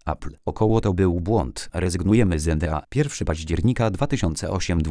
Apple. Około to był błąd. Rezygnujemy z NDA. 1 października 2008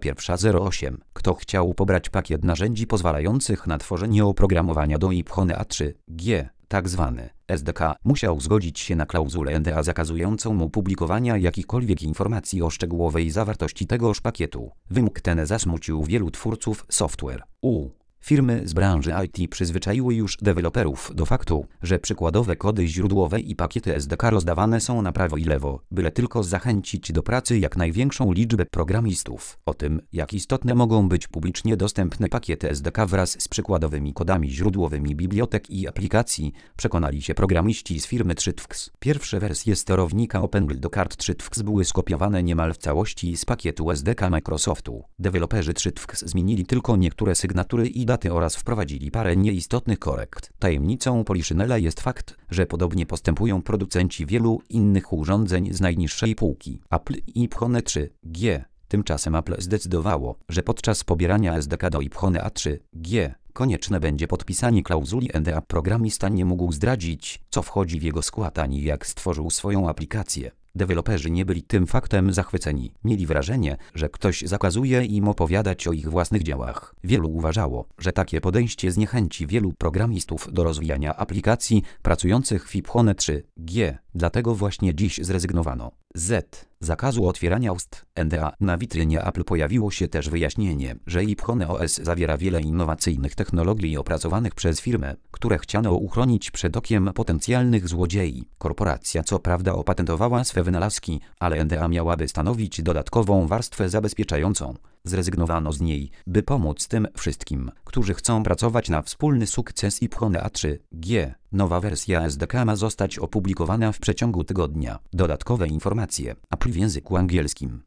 21:08. Kto chciał pobrać pakiet narzędzi pozwalających na tworzenie oprogramowania do iPhone A3G, tak zwany SDK, musiał zgodzić się na klauzulę NDA zakazującą mu publikowania jakichkolwiek informacji o szczegółowej zawartości tegoż pakietu. Wymóg ten zasmucił wielu twórców software. Firmy z branży IT przyzwyczaiły już deweloperów do faktu, że przykładowe kody źródłowe i pakiety SDK rozdawane są na prawo i lewo, byle tylko zachęcić do pracy jak największą liczbę programistów. O tym, jak istotne mogą być publicznie dostępne pakiety SDK wraz z przykładowymi kodami źródłowymi bibliotek i aplikacji, przekonali się programiści z firmy ThreeDFX. Pierwsze wersje sterownika OpenGL do kart ThreeDFX były skopiowane niemal w całości z pakietu SDK Microsoftu. Deweloperzy ThreeDFX zmienili tylko niektóre sygnatury i daty oraz wprowadzili parę nieistotnych korekt. Tajemnicą Poliszynela jest fakt, że podobnie postępują producenci wielu innych urządzeń z najniższej półki. Apple i iPhone 3G. Tymczasem Apple zdecydowało, że podczas pobierania SDK do iPhone A3G konieczne będzie podpisanie klauzuli NDA. Programista nie mógł zdradzić, co wchodzi w jego skład ani jak stworzył swoją aplikację. Deweloperzy nie byli tym faktem zachwyceni. Mieli wrażenie, że ktoś zakazuje im opowiadać o ich własnych dziełach. Wielu uważało, że takie podejście zniechęci wielu programistów do rozwijania aplikacji pracujących w iPhone 3G. Dlatego właśnie dziś zrezygnowano z zakazu otwierania ust NDA. Na witrynie Apple pojawiło się też wyjaśnienie, że iPhone OS zawiera wiele innowacyjnych technologii opracowanych przez firmę, które chciano uchronić przed okiem potencjalnych złodziei. Korporacja co prawda opatentowała swe wynalazki, ale NDA miałaby stanowić dodatkową warstwę zabezpieczającą. Zrezygnowano z niej, by pomóc tym wszystkim, którzy chcą pracować na wspólny sukces iPhone A3G. Nowa wersja SDK ma zostać opublikowana w przeciągu tygodnia. Dodatkowe informacje. Apple w języku angielskim.